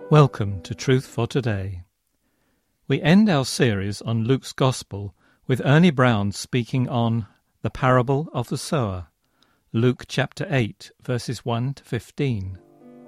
Welcome to Truth for Today. We end our series on Luke's Gospel with Ernie Brown speaking on the parable of the sower, Luke chapter 8, verses 1 to 15.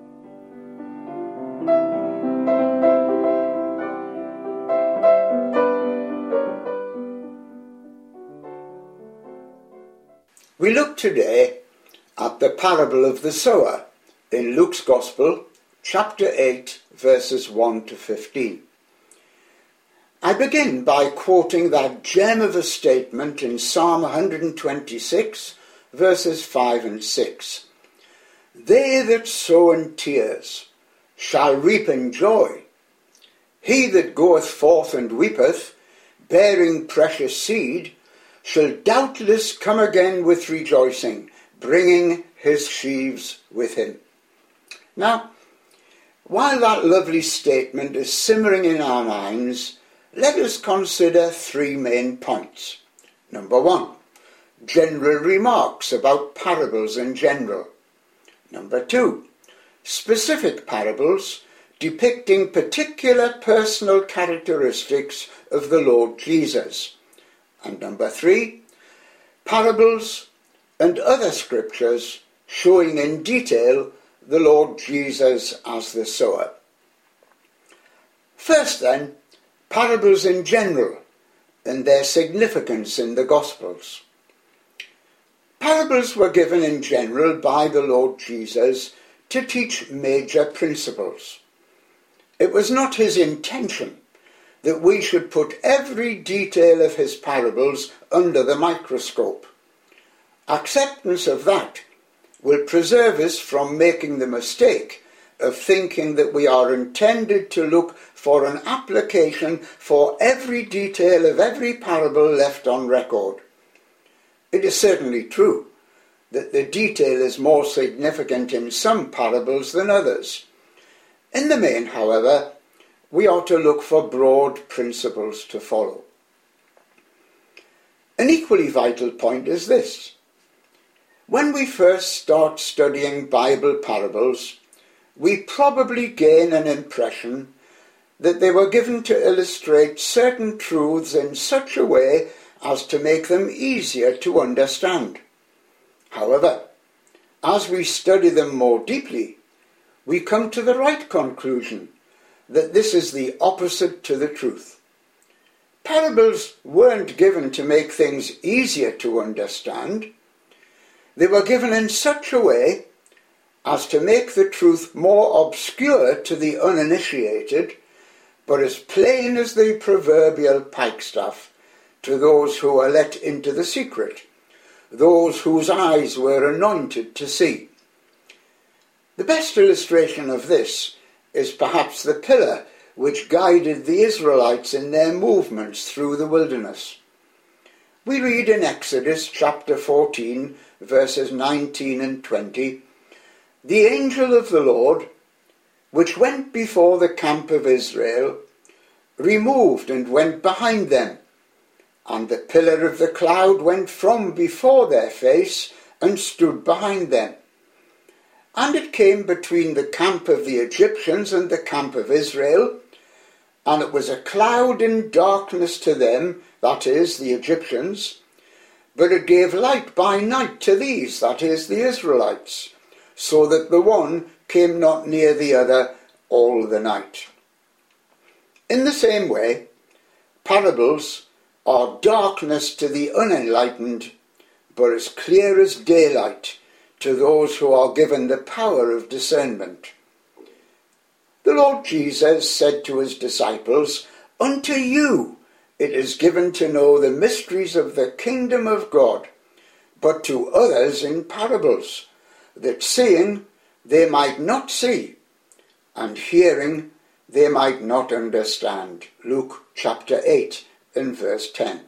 We look today at the parable of the sower in Luke's Gospel, chapter 8, verses 1 to 15. I begin by quoting that gem of a statement in Psalm 126, verses 5 and 6. They that sow in tears shall reap in joy. He that goeth forth and weepeth, bearing precious seed, shall doubtless come again with rejoicing, bringing his sheaves with him. Now, while that lovely statement is simmering in our minds, let us consider three main points. Number one, general remarks about parables in general. Number two, specific parables depicting particular personal characteristics of the Lord Jesus. And number three, parables and other scriptures showing in detail the Lord Jesus as the sower. First then, parables in general and their significance in the Gospels. Parables were given in general by the Lord Jesus to teach major principles. It was not his intention that we should put every detail of his parables under the microscope. Acceptance of that will preserve us from making the mistake of thinking that we are intended to look for an application for every detail of every parable left on record. It is certainly true that the detail is more significant in some parables than others. In the main, however, we ought to look for broad principles to follow. An equally vital point is this. When we first start studying Bible parables, we probably gain an impression that they were given to illustrate certain truths in such a way as to make them easier to understand. However, as we study them more deeply, we come to the right conclusion that this is the opposite to the truth. Parables weren't given to make things easier to understand. They were given in such a way as to make the truth more obscure to the uninitiated, but as plain as the proverbial pikestaff to those who are let into the secret, those whose eyes were anointed to see. The best illustration of this is perhaps the pillar which guided the Israelites in their movements through the wilderness. We read in Exodus chapter 14, verses 19 and 20, "The angel of the Lord, which went before the camp of Israel, removed and went behind them, and the pillar of the cloud went from before their face and stood behind them. And it came between the camp of the Egyptians and the camp of Israel, and it was a cloud and darkness to them," that is, the Egyptians, "but it gave light by night to these," that is, the Israelites, "so that the one came not near the other all the night." In the same way, parables are darkness to the unenlightened, but as clear as daylight to those who are given the power of discernment. The Lord Jesus said to his disciples, "Unto you it is given to know the mysteries of the kingdom of God, but to others in parables, that seeing they might not see, and hearing they might not understand." Luke chapter 8 and verse 10.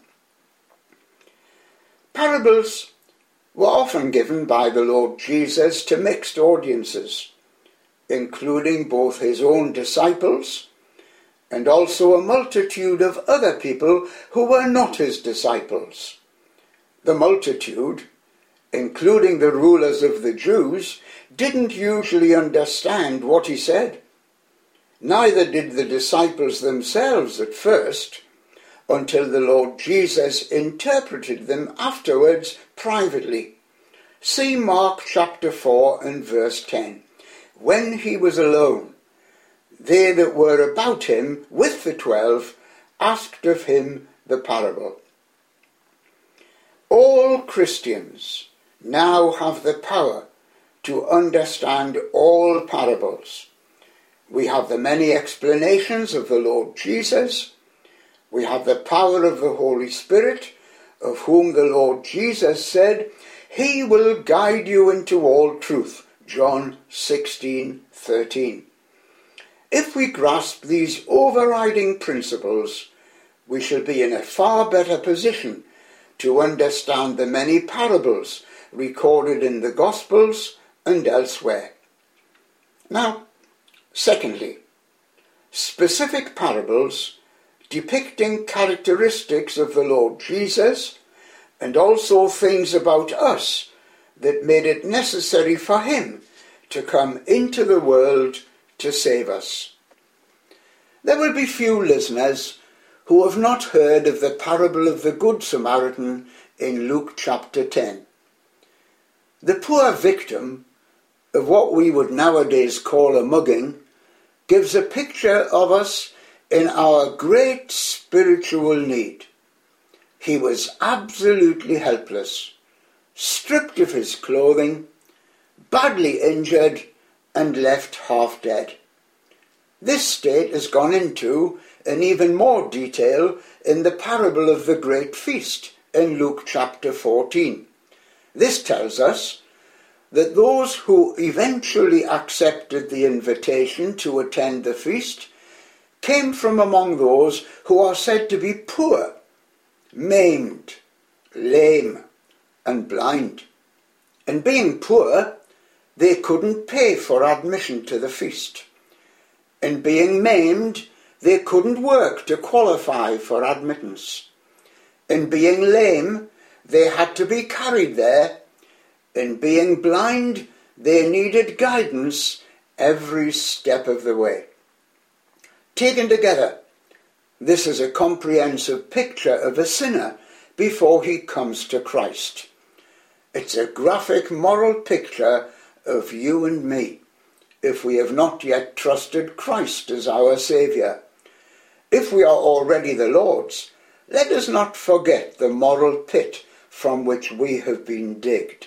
Parables were often given by the Lord Jesus to mixed audiences, including both his own disciples and also a multitude of other people who were not his disciples. The multitude, including the rulers of the Jews, didn't usually understand what he said. Neither did the disciples themselves at first, until the Lord Jesus interpreted them afterwards privately. See Mark chapter 4 and verse 10. When he was alone, they that were about him with the 12 asked of him the parable. All Christians now have the power to understand all parables. We have the many explanations of the Lord Jesus. We have the power of the Holy Spirit, of whom the Lord Jesus said, "He will guide you into all truth." John 16:13. If we grasp these overriding principles, we shall be in a far better position to understand the many parables recorded in the Gospels and elsewhere. Now, secondly, specific parables depicting characteristics of the Lord Jesus and also things about us that made it necessary for him to come into the world to save us. There will be few listeners who have not heard of the parable of the Good Samaritan in Luke chapter 10. The poor victim of what we would nowadays call a mugging gives a picture of us in our great spiritual need. He was absolutely helpless, stripped of his clothing, badly injured, and left half dead. This state is gone into in even more detail in the parable of the great feast in Luke chapter 14. This tells us that those who eventually accepted the invitation to attend the feast came from among those who are said to be poor, maimed, lame, and blind. And being poor, they couldn't pay for admission to the feast. And being maimed, they couldn't work to qualify for admittance. And being lame, they had to be carried there. And being blind, they needed guidance every step of the way. Taken together, this is a comprehensive picture of a sinner before he comes to Christ. It's a graphic moral picture of you and me, if we have not yet trusted Christ as our Saviour. If we are already the Lord's, let us not forget the moral pit from which we have been digged.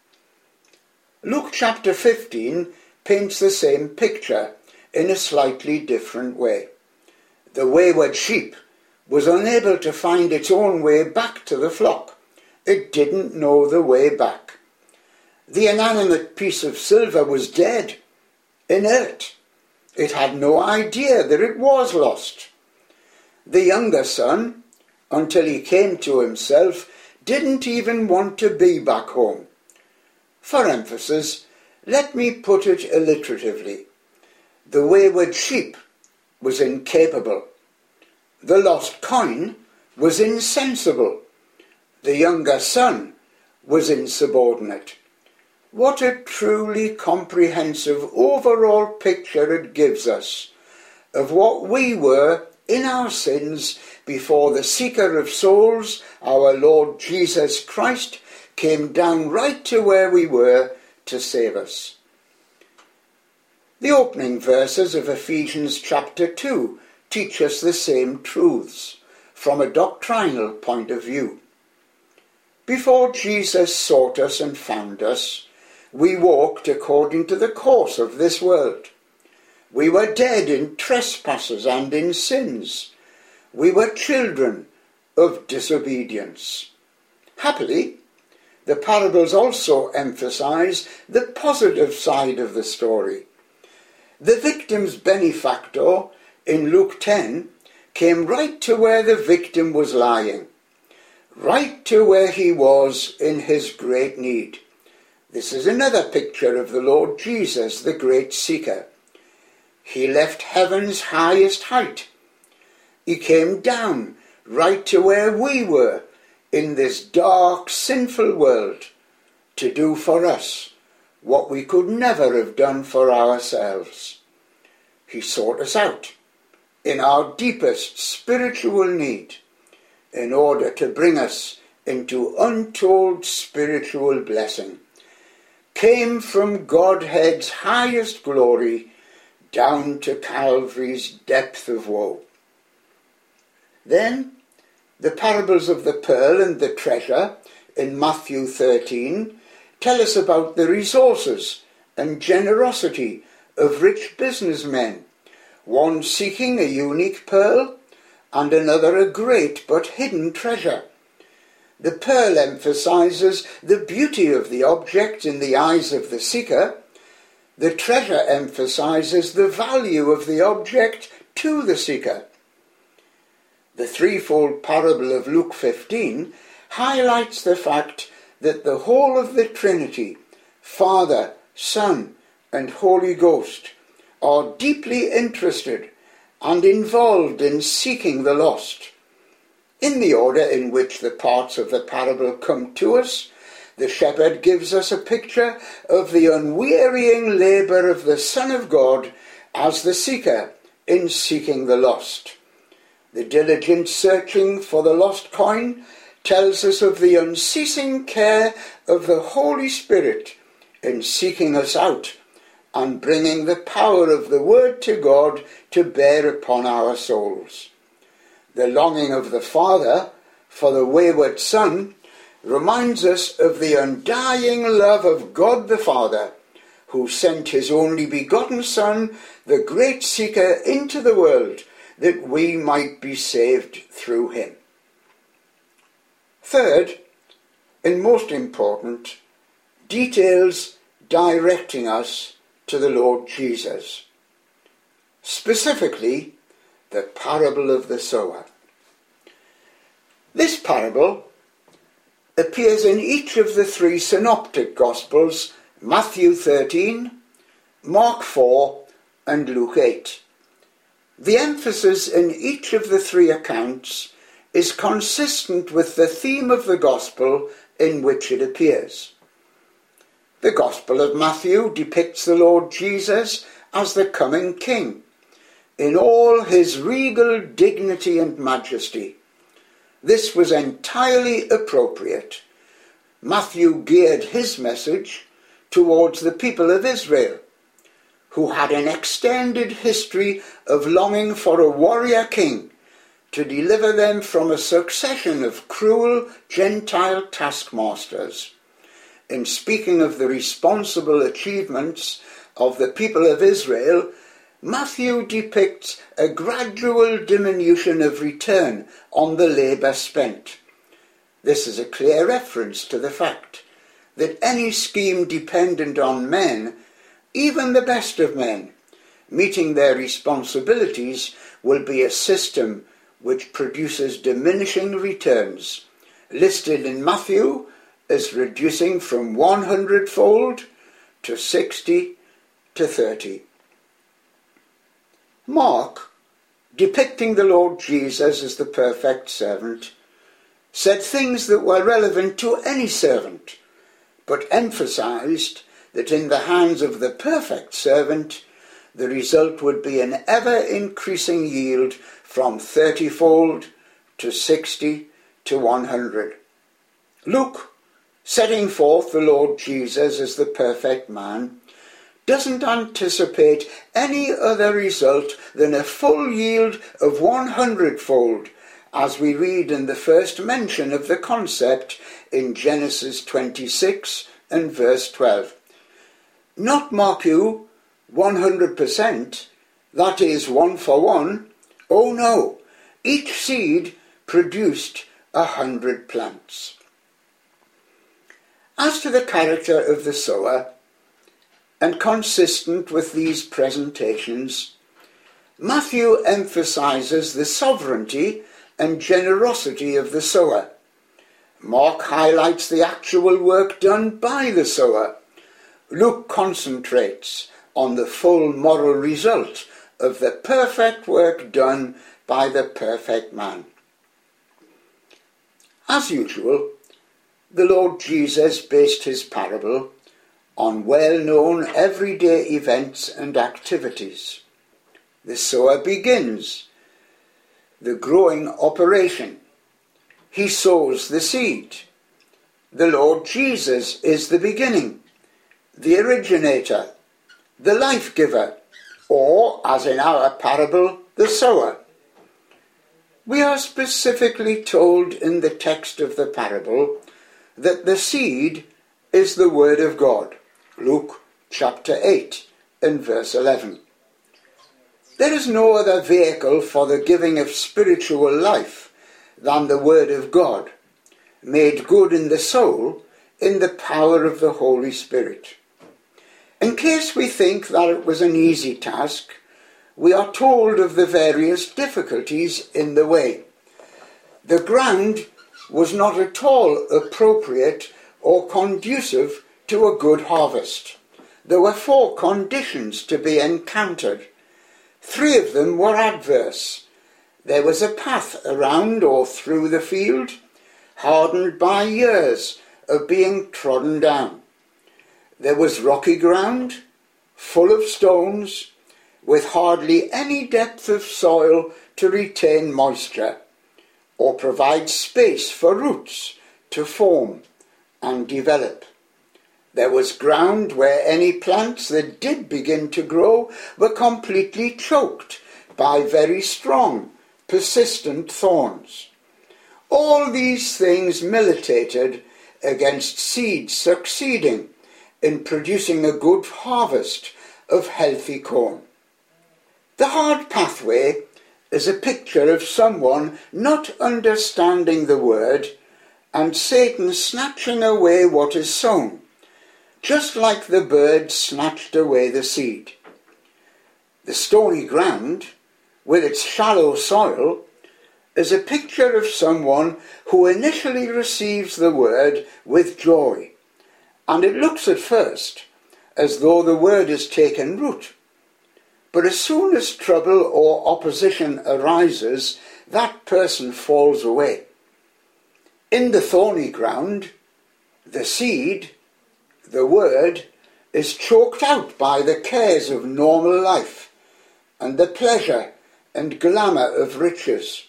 Luke chapter 15 paints the same picture in a slightly different way. The wayward sheep was unable to find its own way back to the flock. It didn't know the way back. The inanimate piece of silver was dead, inert. It had no idea that it was lost. The younger son, until he came to himself, didn't even want to be back home. For emphasis, let me put it alliteratively. The wayward sheep was incapable. The lost coin was insensible. The younger son was insubordinate. What a truly comprehensive overall picture it gives us of what we were in our sins before the seeker of souls, our Lord Jesus Christ, came down right to where we were to save us. The opening verses of Ephesians chapter 2 teach us the same truths from a doctrinal point of view. Before Jesus sought us and found us, we walked according to the course of this world. We were dead in trespasses and in sins. We were children of disobedience. Happily, the parables also emphasize the positive side of the story. The victim's benefactor in Luke 10 came right to where the victim was lying, right to where he was in his great need. This is another picture of the Lord Jesus, the great seeker. He left heaven's highest height. He came down right to where we were in this dark, sinful world to do for us what we could never have done for ourselves. he sought us out in our deepest spiritual need in order to bring us into untold spiritual blessing, came from Godhead's highest glory down to Calvary's depth of woe. Then the parables of the pearl and the treasure in Matthew 13 tell us about the resources and generosity of rich businessmen, one seeking a unique pearl and another a great but hidden treasure. The pearl emphasizes the beauty of the object in the eyes of the seeker. The treasure emphasizes the value of the object to the seeker. The threefold parable of Luke 15 highlights the fact that the whole of the Trinity, Father, Son, and Holy Ghost, are deeply interested and involved in seeking the lost. In the order in which the parts of the parable come to us, the shepherd gives us a picture of the unwearying labour of the Son of God as the seeker in seeking the lost. The diligent searching for the lost coin tells us of the unceasing care of the Holy Spirit in seeking us out and bringing the power of the Word to God to bear upon our souls. The longing of the Father for the wayward Son reminds us of the undying love of God the Father, who sent his only begotten Son, the great seeker, into the world that we might be saved through him. Third, and most important, details directing us to the Lord Jesus. Specifically, the parable of the sower. This parable appears in each of the three synoptic Gospels, Matthew 13, Mark 4, and Luke 8. The emphasis in each of the three accounts is consistent with the theme of the Gospel in which it appears. The Gospel of Matthew depicts the Lord Jesus as the coming King, in all his regal dignity and majesty. This was entirely appropriate. Matthew geared his message towards the people of Israel, who had an extended history of longing for a warrior king to deliver them from a succession of cruel Gentile taskmasters. In speaking of the responsible achievements of the people of Israel, Matthew depicts a gradual diminution of return on the labour spent. This is a clear reference to the fact that any scheme dependent on men, even the best of men, meeting their responsibilities, will be a system which produces diminishing returns, listed in Matthew as reducing from 100-fold to 60 to 30. Mark, depicting the Lord Jesus as the perfect servant, said things that were relevant to any servant, but emphasized that in the hands of the perfect servant, the result would be an ever-increasing yield from 30-fold to 60 to 100. Luke, setting forth the Lord Jesus as the perfect man, doesn't anticipate any other result than a full yield of 100-fold, as we read in the first mention of the concept in Genesis 26 and verse 12. Not, mark you, 100%, that is 1 for 1. Oh no, each seed produced 100 plants. As to the character of the sower, and consistent with these presentations, Matthew emphasizes the sovereignty and generosity of the sower. Mark highlights the actual work done by the sower. Luke concentrates on the full moral result of the perfect work done by the perfect man. As usual, the Lord Jesus based his parable on well-known everyday events and activities. the sower begins the growing operation. He sows the seed. The Lord Jesus is the beginning, the originator, the life giver, or, as in our parable, the sower. We are specifically told in the text of the parable that the seed is the word of God. Luke chapter 8 and verse 11. There is no other vehicle for the giving of spiritual life than the word of God, made good in the soul in the power of the Holy Spirit. In case we think that it was an easy task, we are told of the various difficulties in the way. The ground was not at all appropriate or conducive to a good harvest. There were 4 conditions to be encountered. 3 of them were adverse. There was a path around or through the field, hardened by years of being trodden down. There was rocky ground, full of stones, with hardly any depth of soil to retain moisture, or provide space for roots to form and develop. There was ground where any plants that did begin to grow were completely choked by very strong, persistent thorns. All these things militated against seeds succeeding in producing a good harvest of healthy corn. The hard pathway is a picture of someone not understanding the word and Satan snatching away what is sown, just like the bird snatched away the seed. The stony ground, with its shallow soil, is a picture of someone who initially receives the word with joy, and it looks at first as though the word has taken root. But as soon as trouble or opposition arises, that person falls away. In the thorny ground, the seed, the word, is choked out by the cares of normal life and the pleasure and glamour of riches.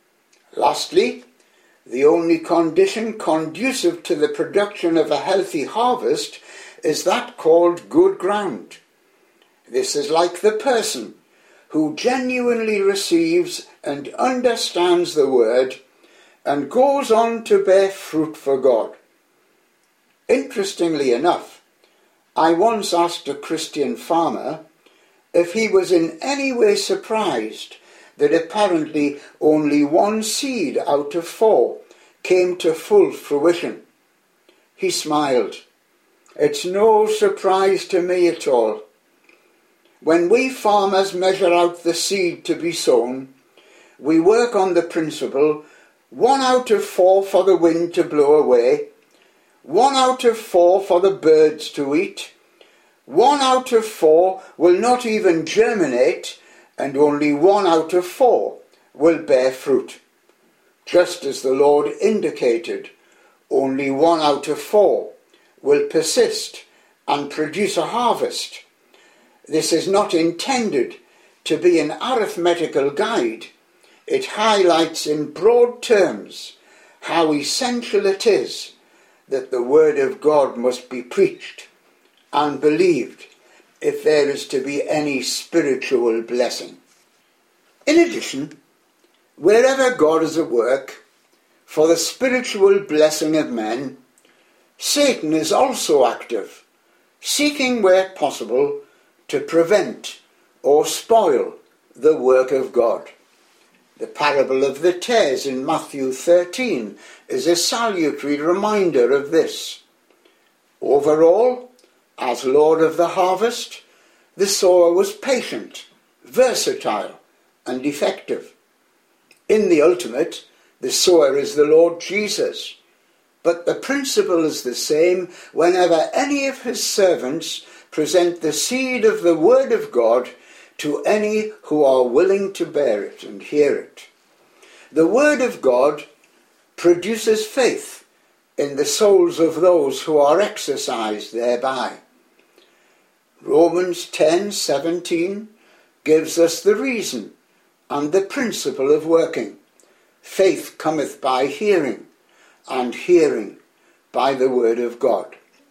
Lastly, the only condition conducive to the production of a healthy harvest is that called good ground. This is like the person who genuinely receives and understands the word and goes on to bear fruit for God. Interestingly enough, I once asked a Christian farmer if he was in any way surprised that apparently only 1 seed out of 4 came to full fruition. He smiled. "It's no surprise to me at all. When we farmers measure out the seed to be sown, we work on the principle 1 out of 4 for the wind to blow away, 1 out of 4 for the birds to eat, 1 out of 4 will not even germinate, and only 1 out of 4 will bear fruit. Just as the Lord indicated, only 1 out of 4 will persist and produce a harvest. This is not intended to be an arithmetical guide. It highlights in broad terms how essential it is that the word of God must be preached and believed if there is to be any spiritual blessing. In addition, wherever God is at work for the spiritual blessing of men, Satan is also active, seeking where possible to prevent or spoil the work of God. The parable of the tares in Matthew 13 is a salutary reminder of this. Overall, as Lord of the harvest, the sower was patient, versatile, and effective. In the ultimate, the sower is the Lord Jesus, but the principle is the same whenever any of his servants present the seed of the word of God to any who are willing to bear it and hear it. The word of God produces faith in the souls of those who are exercised thereby. Romans 10:17 gives us the reason and the principle of working. Faith cometh by hearing, and hearing by the word of God.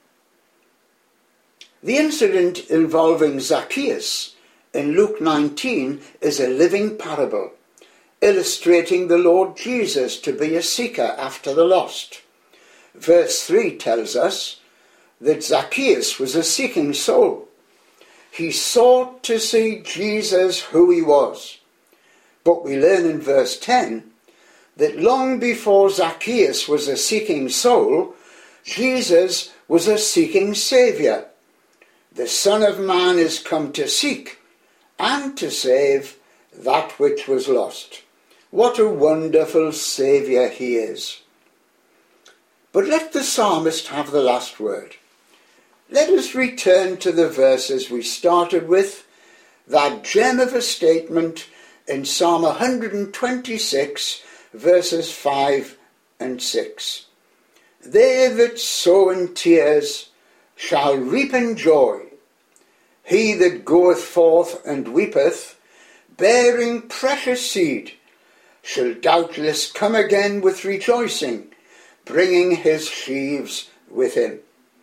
The incident involving Zacchaeus in Luke 19 is a living parable, illustrating the Lord Jesus to be a seeker after the lost. Verse 3 tells us that Zacchaeus was a seeking soul. He sought to see Jesus who he was. But we learn in verse 10 that long before Zacchaeus was a seeking soul, Jesus was a seeking Saviour. The Son of Man is come to seek and to save that which was lost. What a wonderful Saviour he is. But let the psalmist have the last word. Let us return to the verses we started with, that gem of a statement in Psalm 126, verses 5 and 6. They that sow in tears shall reap in joy. He that goeth forth and weepeth, bearing precious seed, shall doubtless come again with rejoicing, bringing his sheaves with him.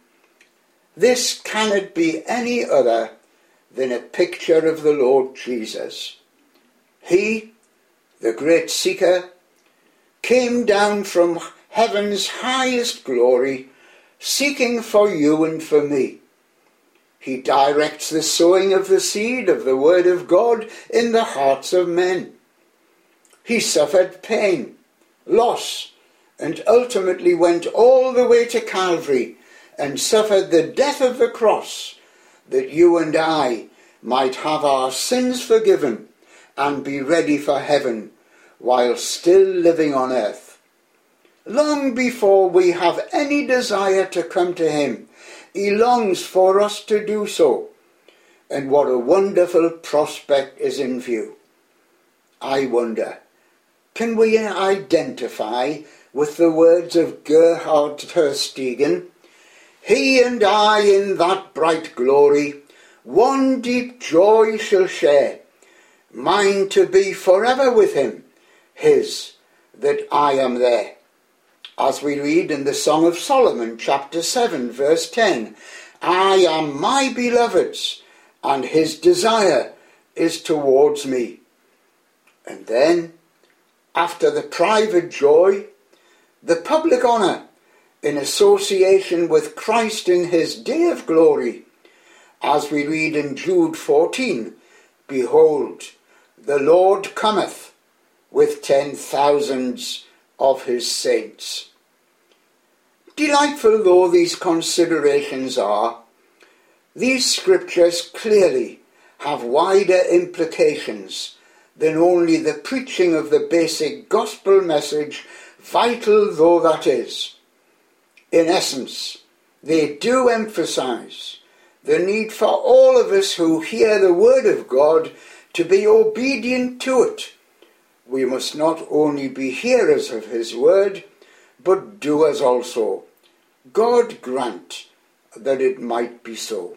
This cannot be any other than a picture of the Lord Jesus. He, the great seeker, came down from heaven's highest glory, seeking for you and for me. He directs the sowing of the seed of the word of God in the hearts of men. He suffered pain, loss, and ultimately went all the way to Calvary and suffered the death of the cross, that you and I might have our sins forgiven and be ready for heaven while still living on earth. Long before we have any desire to come to him, he longs for us to do so. And what a wonderful prospect is in view. I wonder, can we identify with the words of Gerhard Tersteegen? He and I in that bright glory, one deep joy shall share, mine to be forever with him, his, that I am there. As we read in the Song of Solomon, chapter 7, verse 10, I am my beloved's, and his desire is towards me. And then, after the private joy, the public honour in association with Christ in his day of glory, as we read in Jude 14, behold, the Lord cometh with 10,000s of his saints. Delightful though these considerations are, these scriptures clearly have wider implications than only the preaching of the basic gospel message, vital though that is. In essence, they do emphasize the need for all of us who hear the word of God to be obedient to it. We must not only be hearers of his word, but doers also. God grant that it might be so.